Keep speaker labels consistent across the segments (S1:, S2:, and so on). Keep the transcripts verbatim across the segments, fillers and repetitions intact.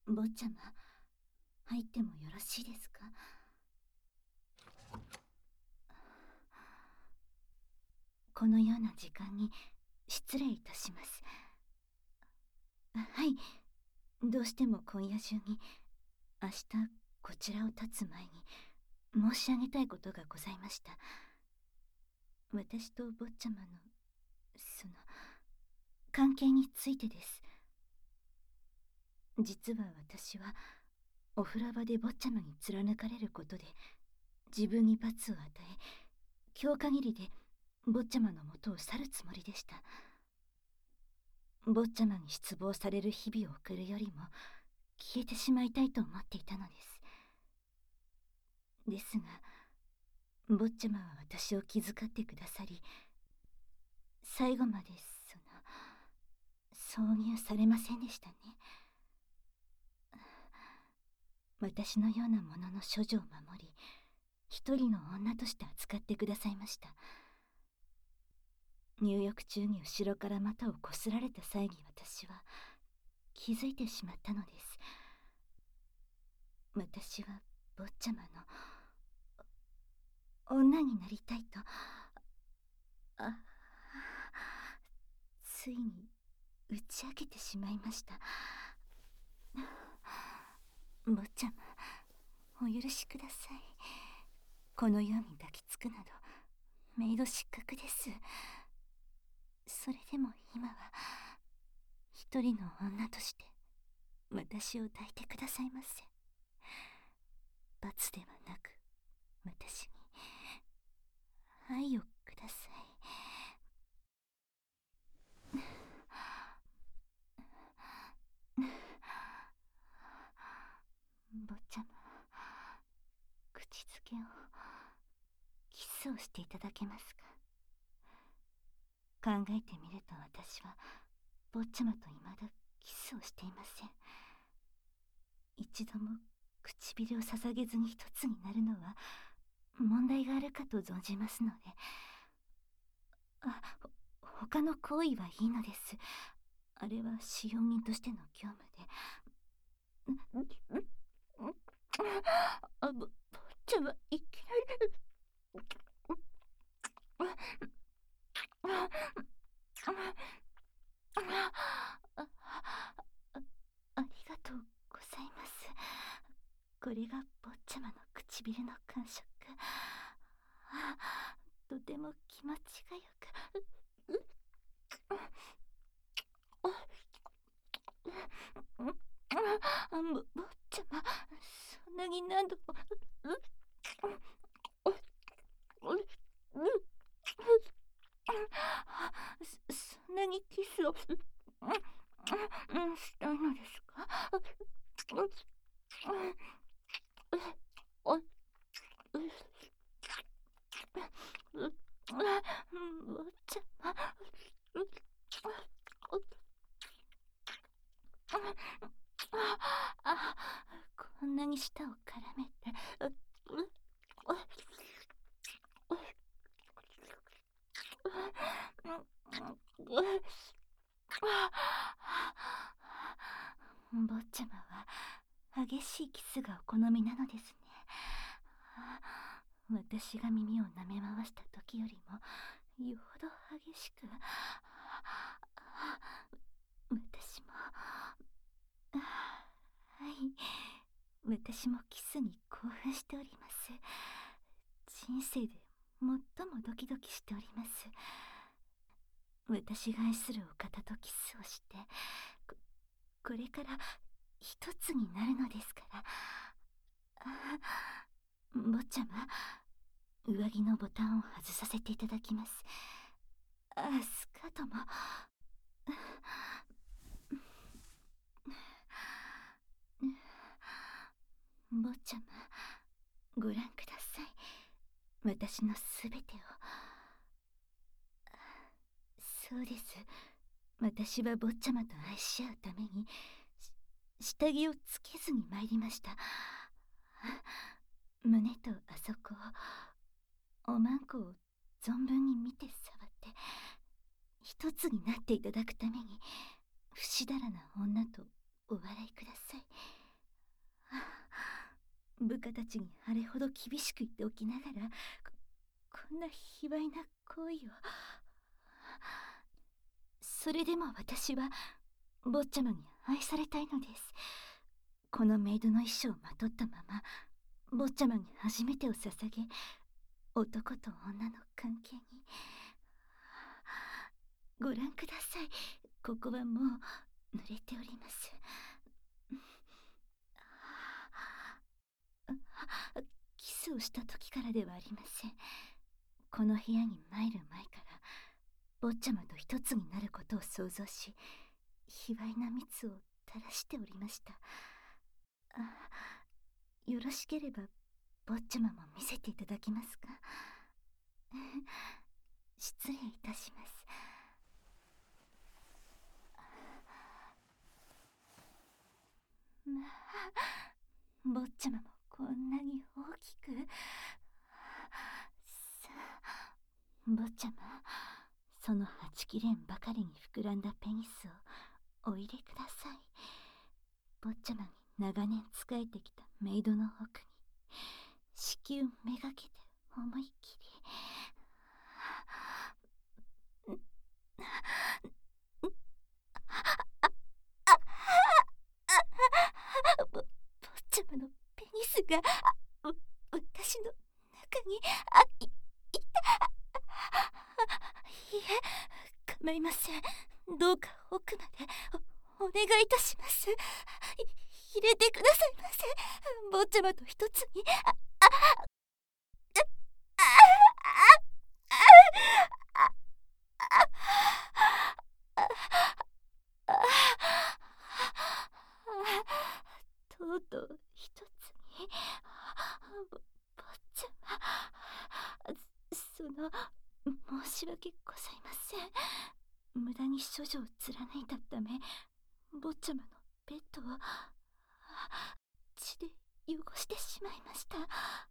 S1: 坊ちゃま、入ってもよろしいですか？このような時間に失礼いたします。はい、どうしても今夜中に、明日こちらを立つ前に申し上げたいことがございました。私と坊ちゃまのその関係についてです。実は私はお風呂場で坊ちゃまに貫かれることで自分に罰を与え、今日限りで坊ちゃまのもとを去るつもりでした。坊ちゃまに失望される日々を送るよりも消えてしまいたいと思っていたのです。ですが坊ちゃまは私を気遣ってくださり、最後までその挿入されませんでしたね。私のようなものの処女を守り、一人の女として扱ってくださいました。入浴中に後ろから股をこすられた際に私は気づいてしまったのです。私は坊ちゃまの女になりたいと。あ、ついに打ち明けてしまいました。坊ちゃま、お許しください。このように抱きつくなどメイド失格です。それでも今は一人の女として私を抱いてくださいませ。罰ではなく私に愛をください。坊ちゃま、口づけをキスをしていただけますか？考えてみると私は坊ちゃまと未だキスをしていません。一度も唇を捧げずに一つになるのは問題があるかと存じますので。あ、他の行為はいいのです。あれは使用人としての業務で。あ、ぼ、坊ちゃま、いきなり。あ、ありがとうございます。これが坊ちゃまの唇の感触。とても気持ちがよく。あ、ぼ、坊ちゃま、そんなに何度も。そ、そんなにキスをしたいのですか？坊ちゃま、あ、こんなに舌を絡めて。坊ちゃまは激しいキスがお好みなのですね。私が耳を舐め回した時よりもよほど激しく。私も、はい、私もキスに興奮しております。人生で最もドキドキしております。私が愛するお方とキスをしてこ、これから一つになるのですから。坊ちゃま、上着のボタンを外させていただきます。あ、スカートも。坊ちゃま、ご覧ください。私のすべてを。そうです。私は坊ちゃまと愛し合うために下着をつけずに参りました。胸とあそこを、おまんこを存分に見て触って一つになっていただくために不死だらな女とお笑いください。 部下たちにあれほど厳しく言っておきながら、ここんな卑猥な行為を。それでも私は坊ちゃまに愛されたいのです。このメイドの衣装をまとったまま坊ちゃまに初めてを捧げ、男と女の関係に。ご覧ください。ここはもう濡れております。キスをした時からではありません。この部屋に参る前から坊ちゃまと一つになることを想像し、卑猥な蜜を垂らしておりました。あ、よろしければ坊ちゃまも見せていただけますか。失礼いたします。まあ、坊ちゃまもこんなに大きく。さあ、坊ちゃま、そのはちきれんばかりに膨らんだペニスをお入れください。坊ちゃまに長年仕えてきたメイドの奥に子宮めがけて思いっきり。ぼ坊ちゃまのペニスがわ私の中に。あ、い、いた。いえ、構いません。どうか奥まで お, お願いいたします。入れてくださいませ。坊ちゃまと一つに。あああとうとう一つに。ぼ坊ちゃま、その申し訳ございません。無駄に処女を貫いたため、坊ちゃまのベッドを血で汚してしまいました。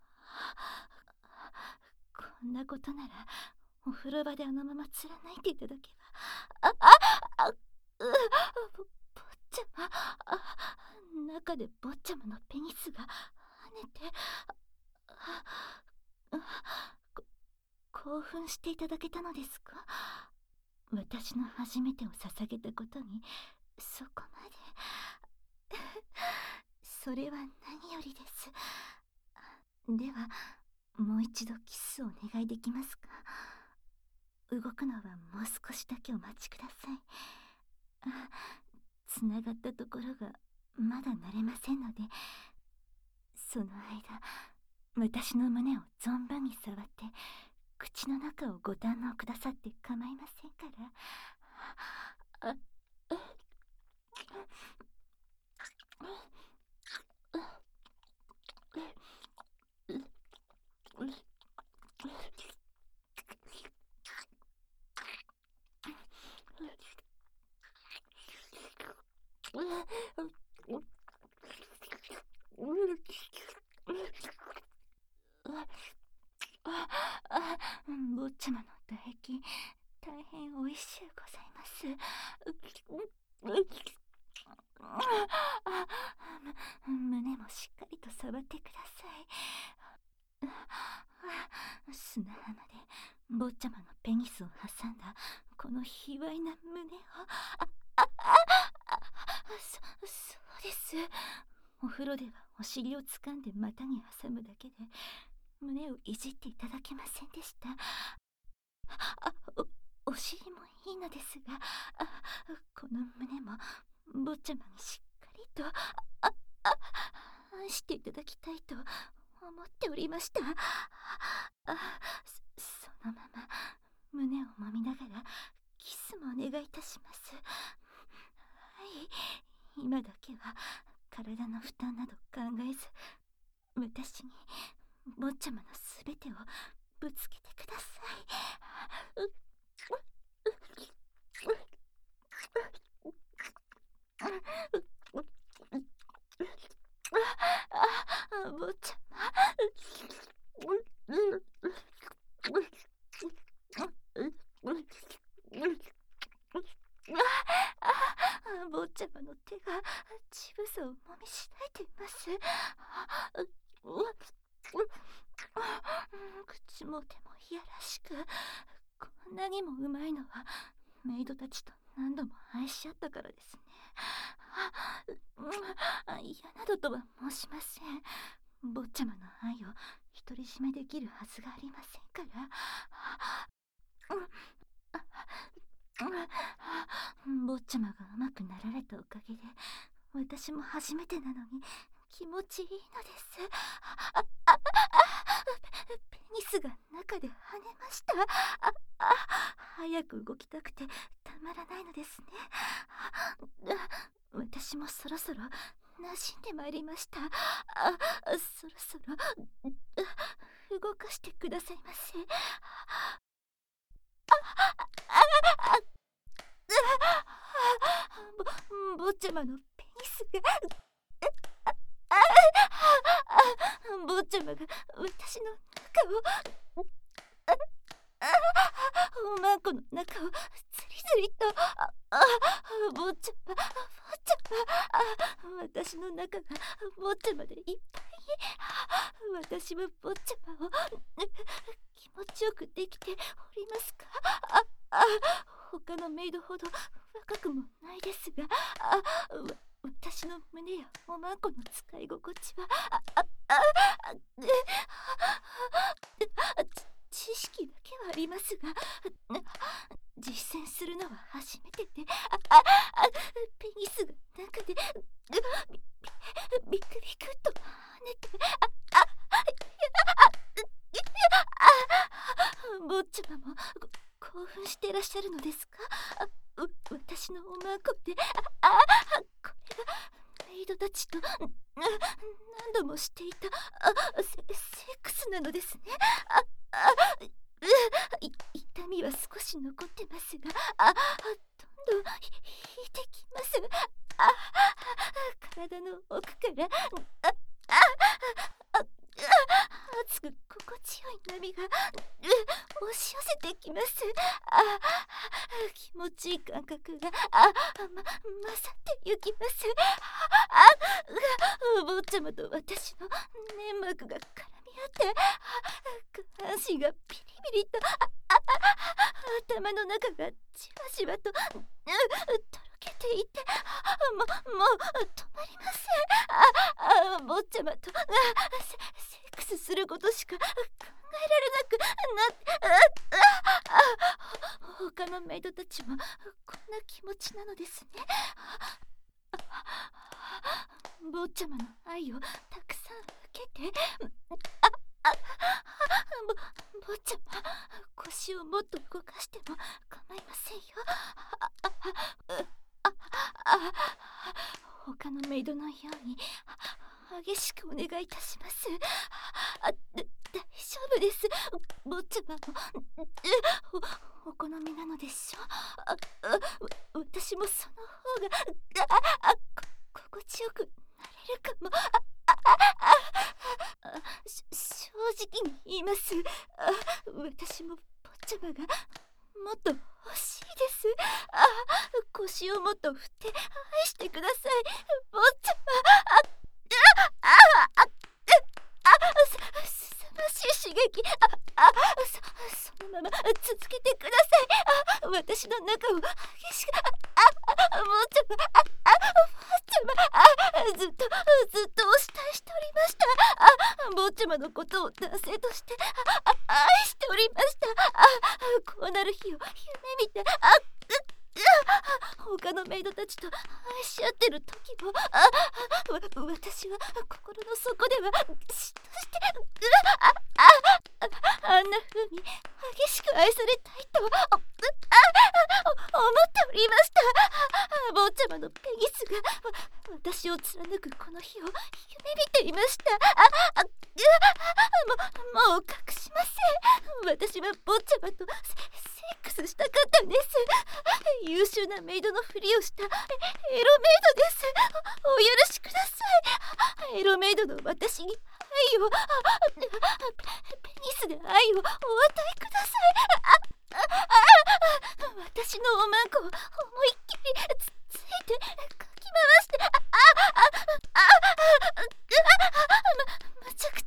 S1: こんなことならお風呂場であのまま貫いていただけば。あああうぼ坊ちゃま、あ、中で坊ちゃまのペニスが跳ねて。あこ興奮していただけたのですか。私の初めてを捧げたことにそこまで。それは何よりです。ではもう一度キスをお願いできますか。動くのはもう少しだけお待ちください。つながったところがまだ慣れませんので、その間私の胸を存分に触って口の中をご堪能くださって構いませんから。あ坊ちゃまの唾液、大変おいしゅうございます。胸もしっかりと触ってください。砂浜で坊ちゃまのペニスを挟んだこの卑猥な胸を。あああそそうです。お風呂ではお尻を掴んで股に挟むだけで胸をいじっていただけませんでした。あお、お尻もいいのですが、あこの胸も坊ちゃまにしっかりとああ愛していただきたいと思っておりました。あそそのまま胸を揉みながらキスもお願いいたします。はい、今だけは体の負担など考えず、私に坊ちゃまのすべてをぶつけてください。うあ、坊ちゃま。坊ちゃまの手が乳房をもみしだいています。 口も手もいやらしく、こんなにもうまいのはメイドたちと何度も愛し合ったからですね。嫌などとは申しません。坊ちゃまの愛を独り占めできるはずがありませんから。坊ちゃまがうまくなられたおかげで、私も初めてなのに気持ちいいのです。あああペニスが中で跳ねました。ああ早く動きたくてたまらないのですね。私もそろそろ馴染んでまいりました。あそろそろ動かしてくださいませ。ぼ坊ちゃまのペニスが坊ちゃまが私の中をおまんこの中をずりずりと。坊ちゃま坊ちゃま私の中が坊ちゃまでいっぱいに。私は坊ちゃまを気持ちよくできておりますか。ああ他のメイドほど若くもないですが、あ私の胸やおまんこの使い心地はああああ知識だけはありますが、実践するのは初めてで、ああペニスが中でビビクビクと跳ねて、ああ坊ちゃまも興奮してらっしゃるのですか。あ私のおまんこで、ああこれがメイドたちと何度もしていたあ セ, セックスなのですね。ああい痛みは少し残ってますが、あどんどん引いてきます。あ体の奥からあああ熱く心地よい波が押し寄せてきます。あ気持ちいい感覚があま勝ってゆきます。あ坊ちゃまと私の粘膜が絡み合って下半身がピリピリと、ああ頭の中がじわじわととろけていて、もうもう止まりません。ああ坊ちゃまとあセセックスすることしか考えられなくなってあ他のメイドたちもこんな気持ちなのですね。坊ちゃまの愛をたくさん受けて、ああぼ坊ちゃま腰をもっと動かしても構いませんよ。ああああ他のメイドのように激しくお願いいたします。あ大丈夫です。坊ちゃまもおお好みなのでしょう。ああ私もその方がああ心地よくなれるかも。ああああし正直に言います。あ私も坊ちゃまがもっと欲しいです。あ腰をもっと振って愛してください坊ちゃま。あああああすさましい刺激。ああそそのまま続けてください。あ私の中を激しくああ坊ちゃまああ坊ちゃまあずっとずっとお慕いしておりました。あ坊ちゃまのことを男性としてあ愛しておりました。あこうなる日を夢見て、あ他のメイドたちと愛し合ってる時もあわ私は心の底では嫉妬してあああんな風に激しく愛されたいとあ思っておりました。坊ちゃまのペギスが私を貫くこの日を夢見ていました。ああももう隠しません。私は坊ちゃまとセセックスしたかったんです。優秀なメイドのふりをしたエロメイドです。おお許しください。エロメイドの私に愛をペニスで愛をお与えください。あああ私のおまんこを思いっきりつついてかき回してああああああまむちゃく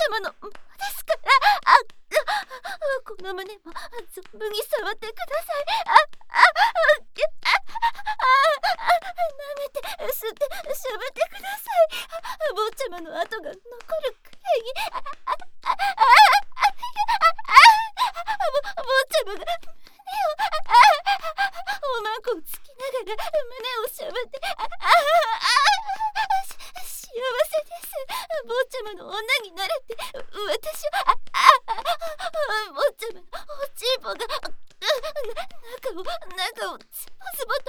S1: ちゃまのものですから。あっ、この胸も存分に触ってください。あっ、あっ、あっ、あっ、舐めて吸ってしゃぶってください。坊ちゃまの跡が残るくらいに。あっ、あっ、あっ、あっ、坊ちゃまが胸を、おまんこをつきながら胸をしゃぶって、あっ、あっ、幸せです。坊ちゃまの女になれて私は、ああ坊ちゃまのおちんぽが中を中をズボズボと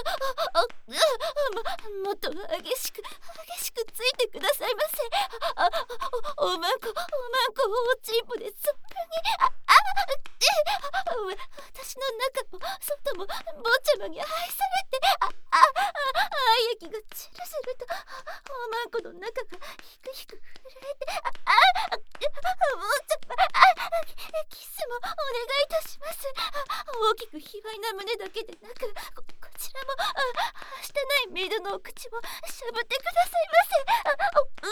S1: ももっと激しく激しくついてくださいませ。あおおまんこおまんこをおちんぽで存分に。ああ私の中も外も坊ちゃまに愛されて、ああ愛液がチルチルとおまんこの中がひくひく震えて、ああ坊ちゃま、あキスもお願いいたします。大きく卑猥な胸だけでなく、ここちらもはしたないメイドのお口もしゃぶってくださいませ。あうう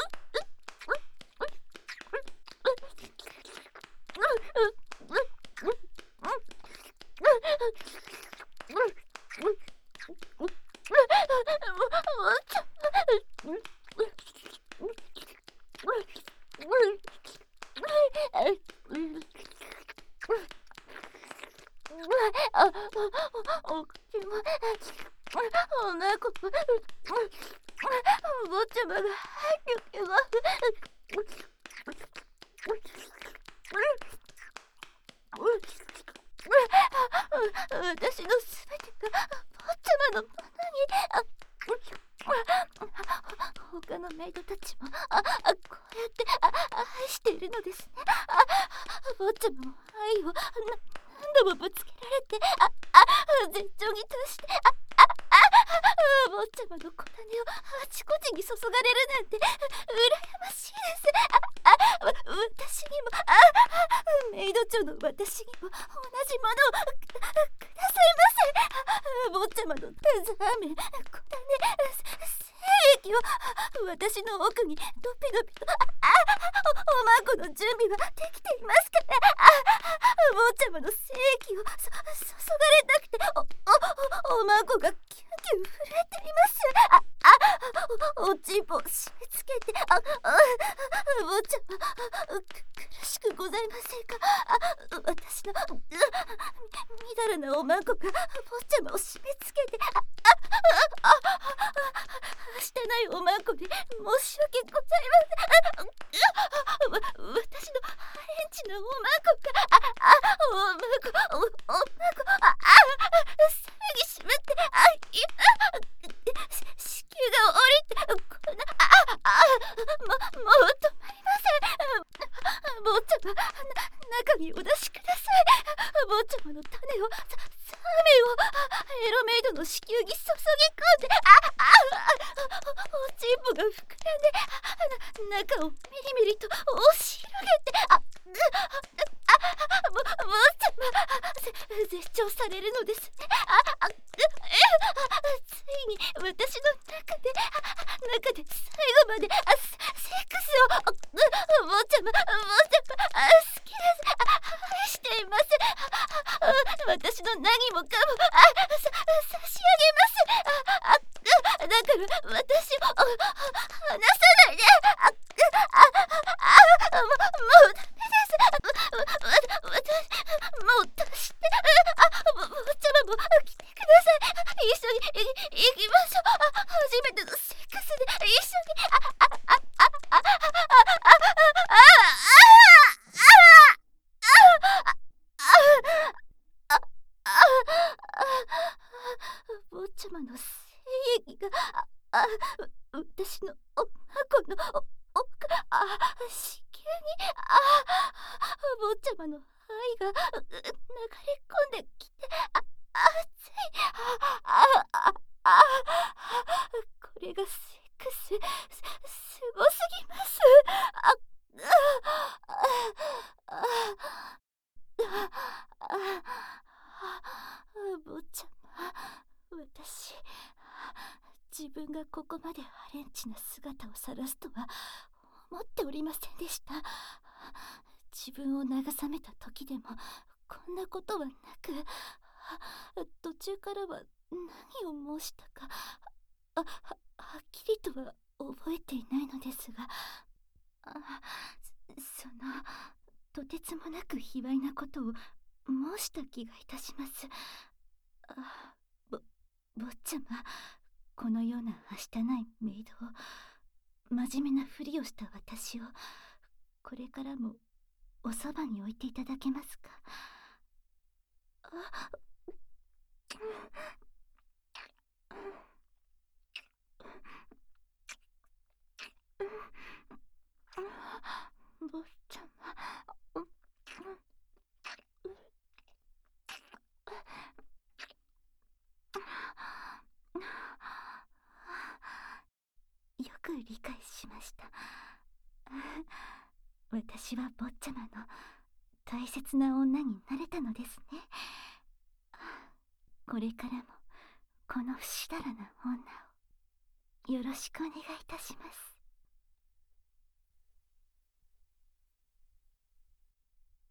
S1: お口もおなこも坊ちゃまが入るけど、私のすべてが坊ちゃまのものに。他のメイドたちもああこうやってあ愛しているのですね。あ坊ちゃまも愛をな何度もぶつけられて、ああ絶頂に達して、あああ坊ちゃまの小種をあちこちに注がれるなんて羨ましいです。ああ私にもあメイド長の私にも同じものをくださいませ。坊ちゃまのザーメン小種精液を私の奥にドピドピと、ああおおまんこの準備はできていますから。あ坊ちゃまの精液をそ注がれたくて、おおおまんこがキュンキュン震えています。ああおおちんぽを締め付けて、ああ坊ちゃま苦しくございませんか。あ私のみだらなおまんこが坊ちゃまを締め付けて、ああああしたないおまんこで申し訳ございません。わ私のハレンチなおまんこが、ああおまんこおおまんこ、ああさらにしまって、あいや子宮が降りてこんな、ああももう止まりません。坊ちゃま中にお出しください。坊ちゃまの種をさサーメンをエロメイドの子宮に注ぎ込んで、ああおちんぽが膨らんで中をメリメリと押し広げて、ああぼ坊ちゃま絶頂されるのですね。ああついに私の中で中で最後まであセックスを坊ちゃま坊ちゃま好きです。愛しています。私の何もかもあさ差し上げます。ああだから私を離さないで。ああももうダメです。わわ私もう出して、あ坊ちゃまも来てください。一緒に行きましょう。初めてのセックスで一緒に。あああああああああ坊ちゃまの精液がああ私のおまこのおおあ子宮に、あ坊ちゃまの愛が流れ込んできて、あ熱い、あああこれがセックス す, すごすぎます。ああああ坊ちゃま私自分がここまでハレンチな姿を晒すとは思っておりませんでした。 自分を慰めた時でもこんなことはなく、途中からは何を申したか、あ、は、はっきりとは覚えていないのですが、あ、その、とてつもなく卑猥なことを申した気がいたします。あ、ぼ、坊ちゃま、このようなはしたないメイドを、真面目なふりをした私を、これからもおそばに置いていただけますか。あ、坊ちゃま、よく理解しました。私は坊ちゃまの大切な女になれたのですね。これからもこの不死だらな女をよろしくお願いいたします。